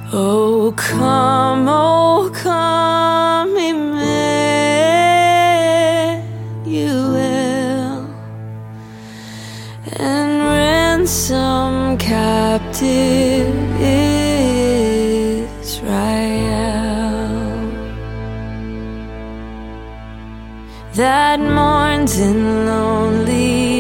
Oh, come, Emmanuel, and ransom captive Israel that mourns in lonely